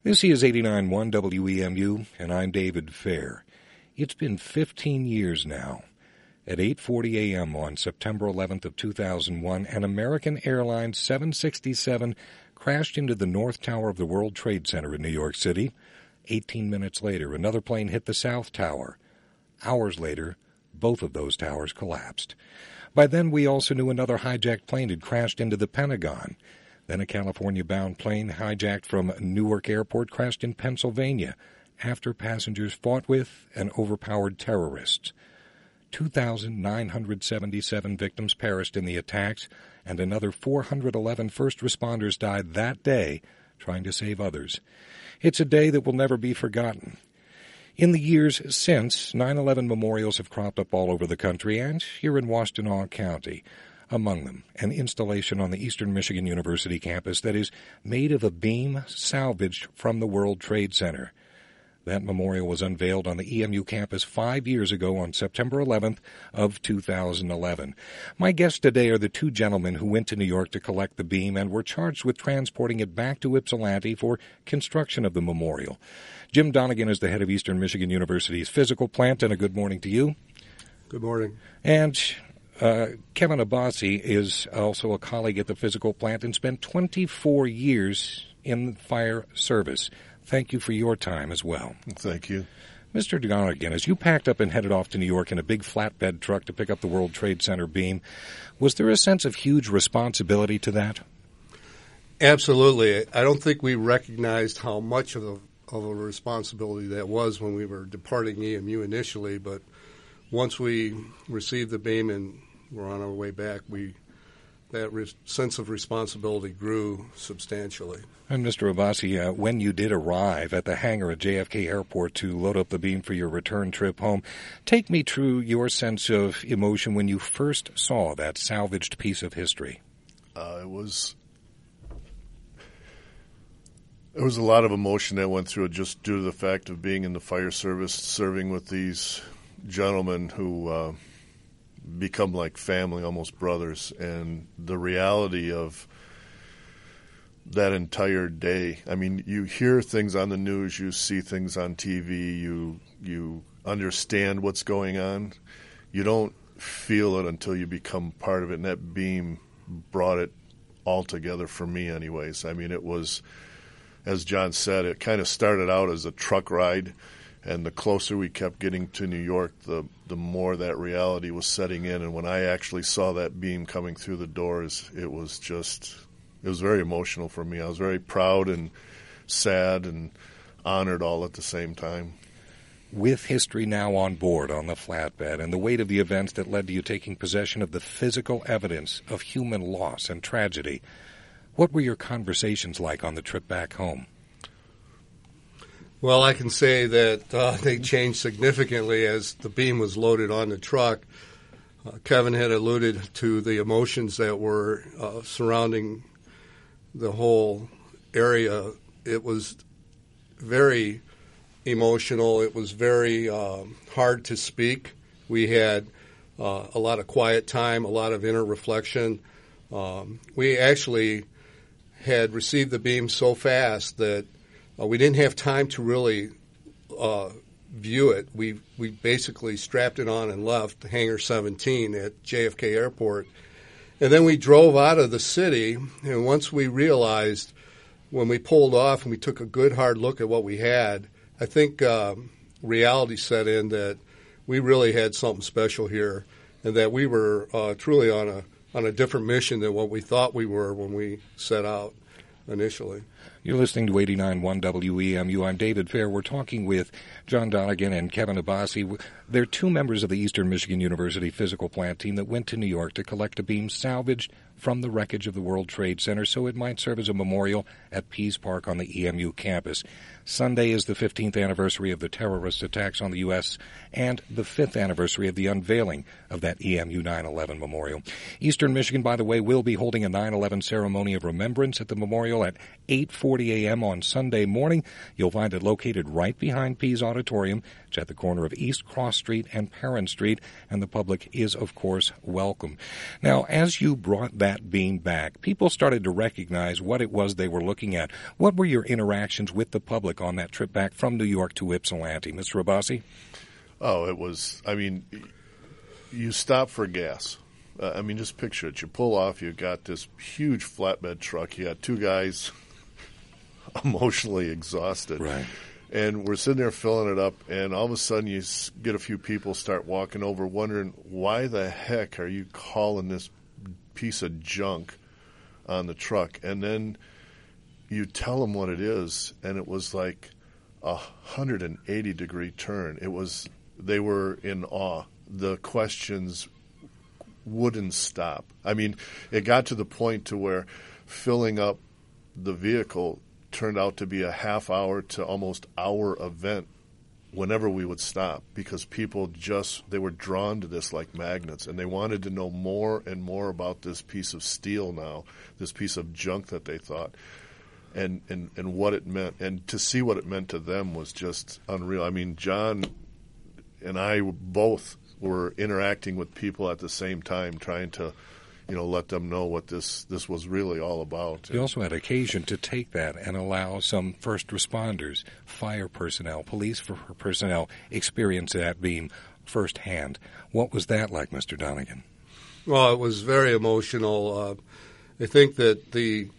This is 89.1 WEMU, and I'm David Fair. It's been 15 years now. At 8:40 a.m. on September 11th of 2001, an American Airlines 767 crashed into the North Tower of the World Trade Center in New York City. 18 minutes later, another plane hit the South Tower. Hours later, both of those towers collapsed. By then, we also knew another hijacked plane had crashed into the Pentagon. Then a California-bound plane hijacked from Newark Airport crashed in Pennsylvania after passengers fought with and overpowered terrorists. 2,977 victims perished in the attacks, and another 411 first responders died that day trying to save others. It's a day that will never be forgotten. In the years since, 9/11 memorials have cropped up all over the country and here in Washtenaw County. Among them, an installation on the Eastern Michigan University campus that is made of a beam salvaged from the World Trade Center. That memorial was unveiled on the EMU campus 5 years ago on September 11th of 2011. My guests today are the two gentlemen who went to New York to collect the beam and were charged with transporting it back to Ypsilanti for construction of the memorial. Jim Donegan is the head of Eastern Michigan University's physical plant, and a good morning to you. Good morning. And Kevin Abbasi is also a colleague at the physical plant and spent 24 years in fire service. Thank you for your time as well. Thank you. Mr. Donegan, as you packed up and headed off to New York in a big flatbed truck to pick up the World Trade Center beam, was there a sense of huge responsibility to that? Absolutely. I don't think we recognized how much of a responsibility that was when we were departing EMU initially, but once we received the beam and were on our way back, that sense of responsibility grew substantially. And Mr. Abbasi, when you did arrive at the hangar at JFK Airport to load up the beam for your return trip home, take me through your sense of emotion when you first saw that salvaged piece of history. There was a lot of emotion that went through it just due to the fact of being in the fire service, serving with these gentlemen who become like family, almost brothers, and the reality of that entire day. I mean, you hear things on the news, you see things on TV, you understand what's going on. You don't feel it until you become part of it, and that beam brought it all together for me anyways. I mean, it was, as John said, it kind of started out as a truck ride, and the closer we kept getting to New York, the more that reality was setting in. And when I actually saw that beam coming through the doors, it was very emotional for me. I was very proud and sad and honored all at the same time. With history now on board on the flatbed and the weight of the events that led to you taking possession of the physical evidence of human loss and tragedy, what were your conversations like on the trip back home? Well, I can say that they changed significantly as the beam was loaded on the truck. Kevin had alluded to the emotions that were surrounding the whole area. It was very emotional. It was very hard to speak. We had a lot of quiet time, a lot of inner reflection. We actually had received the beam so fast that we didn't have time to really view it. We basically strapped it on and left Hangar 17 at JFK Airport. And then we drove out of the city, and once we realized, when we pulled off and we took a good hard look at what we had, I think reality set in that we really had something special here, and that we were truly on a different mission than what we thought we were when we set out initially. You're listening to 89.1 WEMU. I'm David Fair. We're talking with John Donegan and Kevin Abbasi. They're two members of the Eastern Michigan University physical plant team that went to New York to collect a beam salvaged from the wreckage of the World Trade Center so it might serve as a memorial at Pease Park on the EMU campus. Sunday is the 15th anniversary of the terrorist attacks on the U.S. and the 5th anniversary of the unveiling of that EMU 9/11 memorial. Eastern Michigan, by the way, will be holding a 9/11 ceremony of remembrance at the memorial at 8 8:40 a.m. on Sunday morning. You'll find it located right behind Pease Auditorium. It's at the corner of East Cross Street and Perrin Street, and the public is, of course, welcome. Now, as you brought that beam back, people started to recognize what it was they were looking at. What were your interactions with the public on that trip back from New York to Ypsilanti? Mr. Abbasi? Oh, it was, you stop for gas. Just picture it. You pull off, you got this huge flatbed truck. You got two guys emotionally exhausted. Right. And we're sitting there filling it up, and all of a sudden you get a few people start walking over wondering, why the heck are you hauling this piece of junk on the truck? And then you tell them what it is, and it was like a 180-degree turn. They were in awe. The questions wouldn't stop. It got to the point to where filling up the vehicle turned out to be a half-hour to almost hour event whenever we would stop, because people they were drawn to this like magnets, and they wanted to know more and more about this piece of steel now, this piece of junk that they thought, and what it meant. And to see what it meant to them was just unreal. John and I both were interacting with people at the same time, trying to let them know what this was really all about. You also had occasion to take that and allow some first responders, fire personnel, police personnel experience that beam firsthand. What was that like, Mr. Donegan? Well, it was very emotional. I think that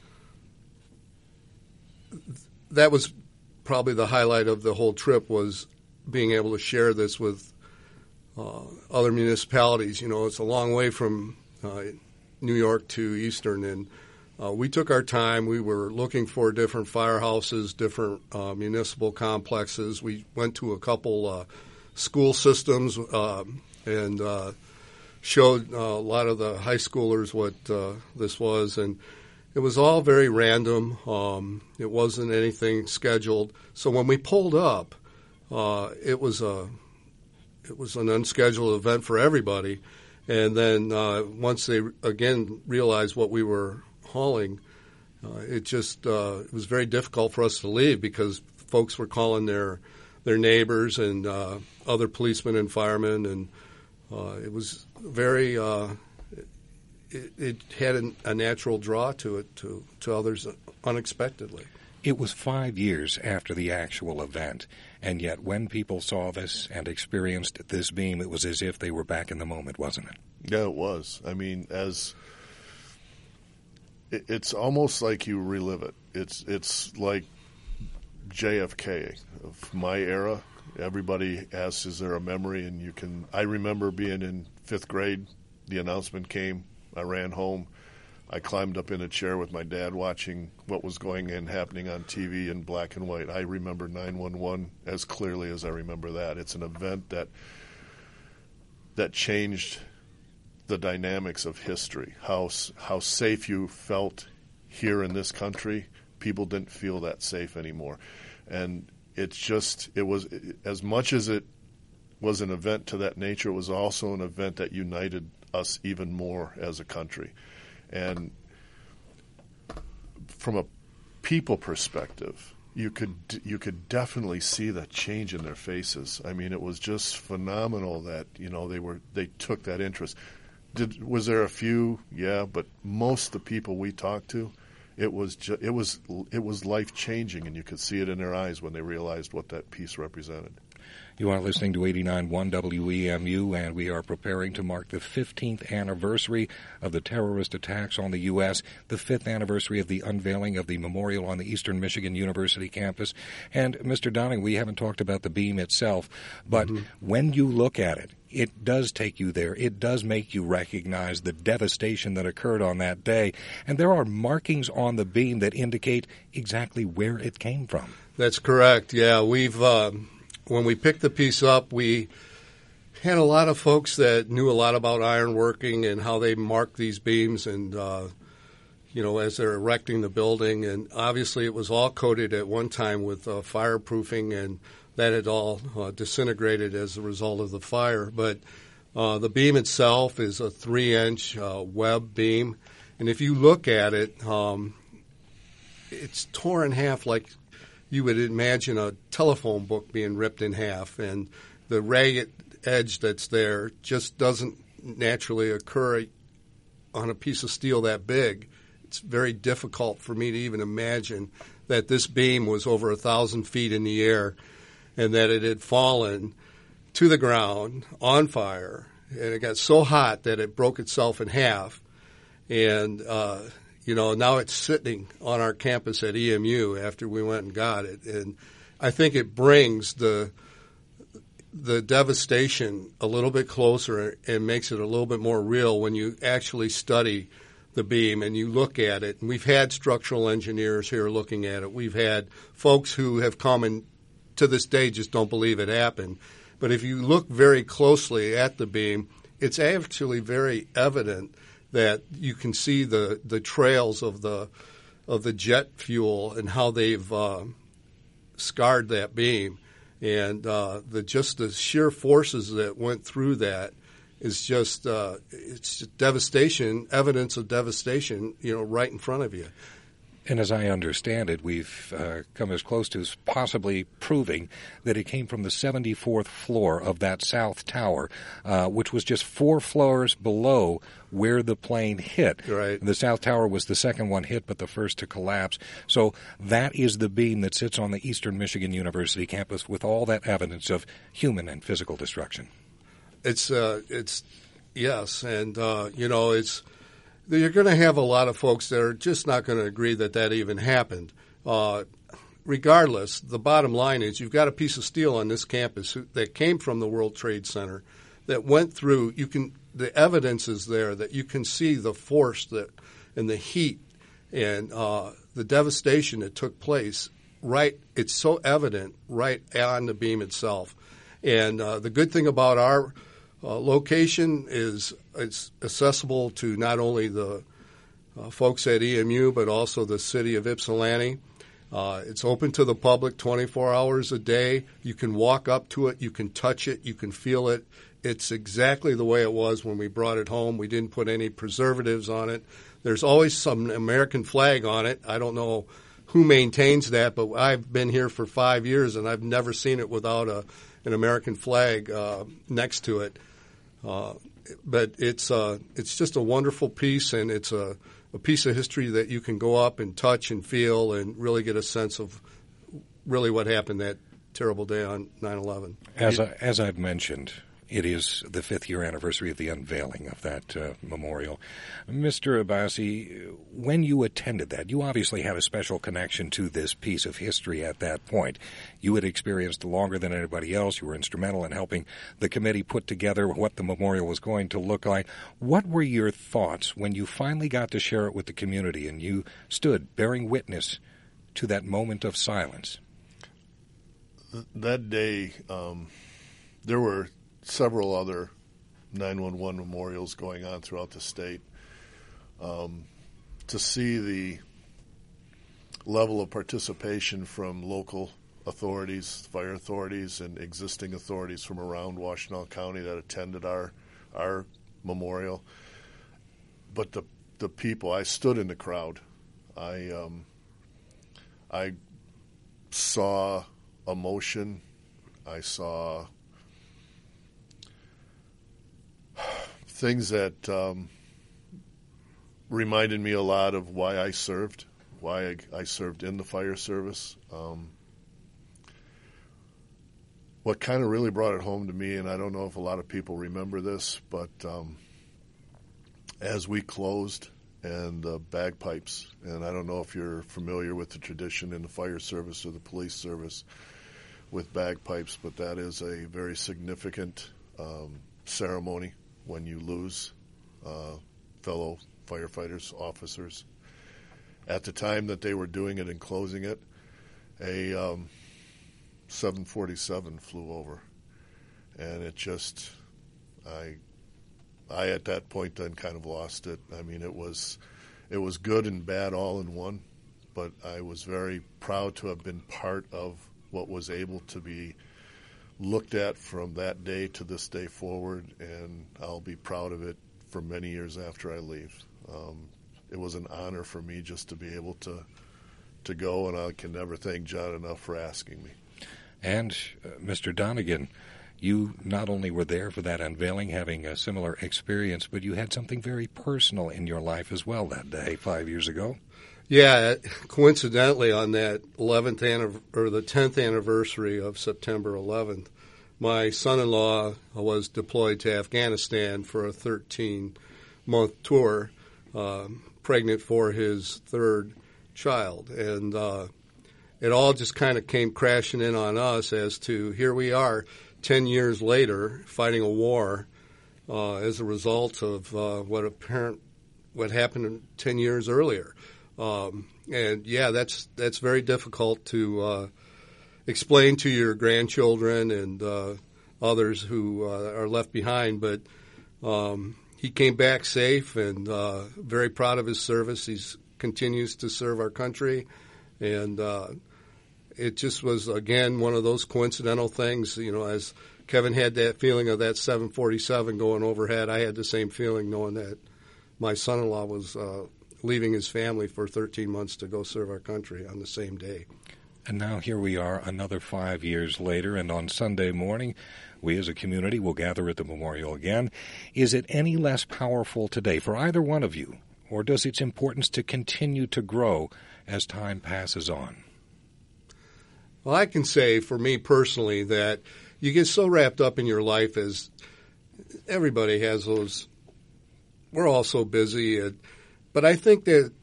that was probably the highlight of the whole trip, was being able to share this with other municipalities. It's a long way from New York to Eastern, and we took our time. We were looking for different firehouses, different municipal complexes. We went to a couple school systems and showed a lot of the high schoolers what this was, and it was all very random. It wasn't anything scheduled. So when we pulled up, it was an unscheduled event for everybody. And then once they again realized what we were hauling, it was very difficult for us to leave, because folks were calling their neighbors and other policemen and firemen, and it was very. It had a natural draw to it to others unexpectedly. It was 5 years after the actual event, and yet when people saw this and experienced this beam, it was as if they were back in the moment, wasn't it? Yeah, it was. It's almost like you relive it. It's like JFK of my era. Everybody asks, is there a memory? And I remember being in 5th grade. The announcement came. I ran home. I climbed up in a chair with my dad watching what was happening on TV in black and white. I remember 9/11 as clearly as I remember that. It's an event that changed the dynamics of history. How safe you felt here in this country. People didn't feel that safe anymore. And it was, as much as it was an event to that nature, it was also an event that united us even more as a country. And from a people perspective, you could definitely see the change in their faces. It was just phenomenal that they took that interest. Was there a few? Yeah, but most of the people we talked to, it was life changing, and you could see it in their eyes when they realized what that piece represented. You are listening to 89.1 WEMU, and we are preparing to mark the 15th anniversary of the terrorist attacks on the U.S., the 5th anniversary of the unveiling of the memorial on the Eastern Michigan University campus. And, Mr. Donning, we haven't talked about the beam itself, but when you look at it, it does take you there. It does make you recognize the devastation that occurred on that day. And there are markings on the beam that indicate exactly where it came from. That's correct. Yeah, when we picked the piece up, we had a lot of folks that knew a lot about ironworking and how they mark these beams, and as they're erecting the building. And obviously, it was all coated at one time with fireproofing, and that had all disintegrated as a result of the fire. But the beam itself is a 3-inch web beam, and if you look at it, it's torn in half like you would imagine a telephone book being ripped in half, and the ragged edge that's there just doesn't naturally occur on a piece of steel that big. It's very difficult for me to even imagine that this beam was over 1,000 feet in the air and that it had fallen to the ground on fire, and it got so hot that it broke itself in half. And now it's sitting on our campus at EMU after we went and got it. And I think it brings the devastation a little bit closer and makes it a little bit more real when you actually study the beam and you look at it. And we've had structural engineers here looking at it. We've had folks who have come and to this day just don't believe it happened. But if you look very closely at the beam, it's actually very evident that you can see the trails of the jet fuel and how they've scarred that beam, and the sheer forces that went through that is just it's just devastation, evidence of devastation, right in front of you. And as I understand it, we've come as close to possibly proving that it came from the 74th floor of that south tower, which was just 4 floors below where the plane hit. Right. The south tower was the second one hit, but the first to collapse. So that is the beam that sits on the Eastern Michigan University campus with all that evidence of human and physical destruction. It's yes, and it's. You're going to have a lot of folks that are just not going to agree that even happened. Regardless, the bottom line is you've got a piece of steel on this campus that came from the World Trade Center that went through. The evidence is there that you can see the force and the heat and the devastation that took place. Right, it's so evident right on the beam itself. And the good thing about our location is it's accessible to not only the folks at EMU but also the city of Ypsilanti. It's open to the public 24 hours a day. You can walk up to it. You can touch it. You can feel it. It's exactly the way it was when we brought it home. We didn't put any preservatives on it. There's always some American flag on it. I don't know who maintains that, but I've been here for 5 years and I've never seen it without an American flag next to it. But it's just a wonderful piece, and it's a piece of history that you can go up and touch and feel and really get a sense of really what happened that terrible day on 9/11. As I've mentioned, it is the 5th year anniversary of the unveiling of that memorial. Mr. Abbasi, when you attended that, you obviously had a special connection to this piece of history at that point. You had experienced longer than anybody else. You were instrumental in helping the committee put together what the memorial was going to look like. What were your thoughts when you finally got to share it with the community and you stood bearing witness to that moment of silence? That day, there were several other 9/11 memorials going on throughout the state. To see the level of participation from local authorities, fire authorities, and existing authorities from around Washtenaw County that attended our memorial. But the people, I stood in the crowd. I saw emotion. I saw things that reminded me a lot of why I served in the fire service. What kind of really brought it home to me, and I don't know if a lot of people remember this, but as we closed and the bagpipes, and I don't know if you're familiar with the tradition in the fire service or the police service with bagpipes, but that is a very significant ceremony when you lose fellow firefighters, officers. At the time that they were doing it and closing it, a 747 flew over, and it just, I at that point then kind of lost it. I mean, it was good and bad all in one, but I was very proud to have been part of what was able to be looked at from that day to this day forward, and I'll be proud of it for many years after I leave. It was an honor for me just to be able to to go, and I can never thank John enough for asking me. And Mr. Donegan, you not only were there for that unveiling, having a similar experience, but you had something very personal in your life as well that day 5 years ago. Yeah, coincidentally, on that 10th anniversary of September 11th, my son-in-law was deployed to Afghanistan for a 13-month tour, pregnant for his third child. And it all just kind of came crashing in on us as to here we are 10 years later fighting a war as a result of what happened 10 years earlier. And yeah, that's very difficult to explain to your grandchildren and others who are left behind. But he came back safe and very proud of his service. He continues to serve our country, and it just was again one of those coincidental things. You know, as Kevin had that feeling of that 747 going overhead, I had the same feeling knowing that my son-in-law was leaving his family for 13 months to go serve our country on the same day. And now here we are another 5 years later, and on Sunday morning, we as a community will gather at the memorial again. Is it any less powerful today for either one of you, or does its importance to continue to grow as time passes on? Well, I can say for me personally that you get so wrapped up in your life, as everybody has those. We're all so busy. But I think that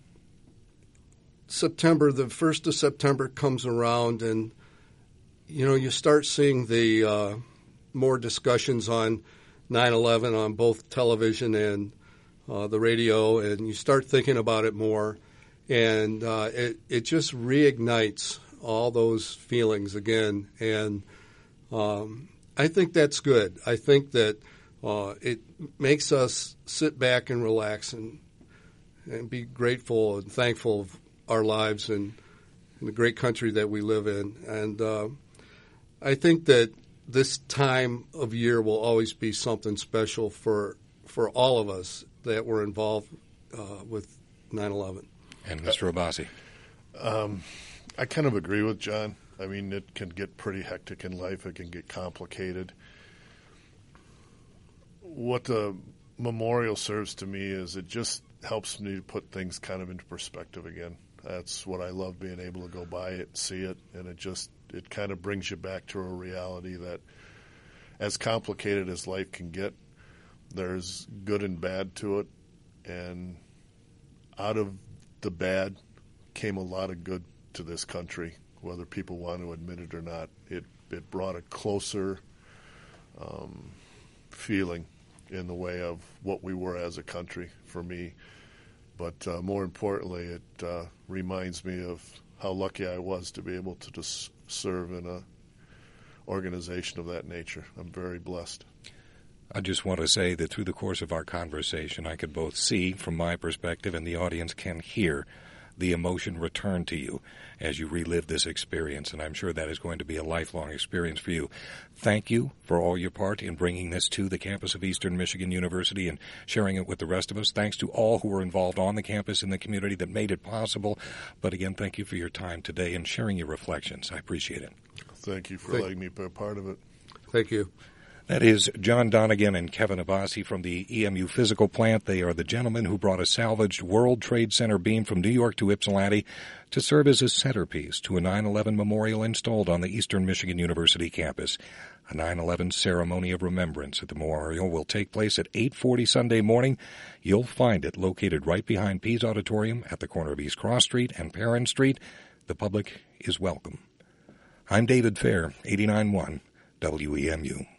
the 1st of September comes around and, you know, you start seeing the more discussions on 9/11 on both television and the radio, and you start thinking about it more, and it just reignites all those feelings again. And I think that's good. I think that it makes us sit back and relax and be grateful and thankful of our lives and the great country that we live in. And I think that this time of year will always be something special for all of us that were involved with 9/11. And Mr. Abbasi? I kind of agree with John. I mean, it can get pretty hectic in life. It can get complicated. What the memorial serves to me is it just helps me to put things kind of into perspective again. That's what I love, being able to go by it, see it, and it kind of brings you back to a reality that as complicated as life can get, there's good and bad to it, and out of the bad came a lot of good to this country, whether people want to admit it or not. It brought a closer feeling in the way of what we were as a country for me. But more importantly, it reminds me of how lucky I was to be able to just serve in an organization of that nature. I'm very blessed. I just want to say that through the course of our conversation, I could both see from my perspective and the audience can hear the emotion return to you as you relive this experience, and I'm sure that is going to be a lifelong experience for you. Thank you for all your part in bringing this to the campus of Eastern Michigan University and sharing it with the rest of us. Thanks to all who were involved on the campus in the community that made it possible. But again, thank you for your time today and sharing your reflections. I appreciate it. Thank you for letting me be a part of it. Thank you. That is John Donegan and Kevin Abbasi from the EMU Physical Plant. They are the gentlemen who brought a salvaged World Trade Center beam from New York to Ypsilanti to serve as a centerpiece to a 9/11 memorial installed on the Eastern Michigan University campus. A 9/11 ceremony of remembrance at the memorial will take place at 8:40 Sunday morning. You'll find it located right behind Pease Auditorium at the corner of East Cross Street and Perrin Street. The public is welcome. I'm David Fair, 89.1 WEMU.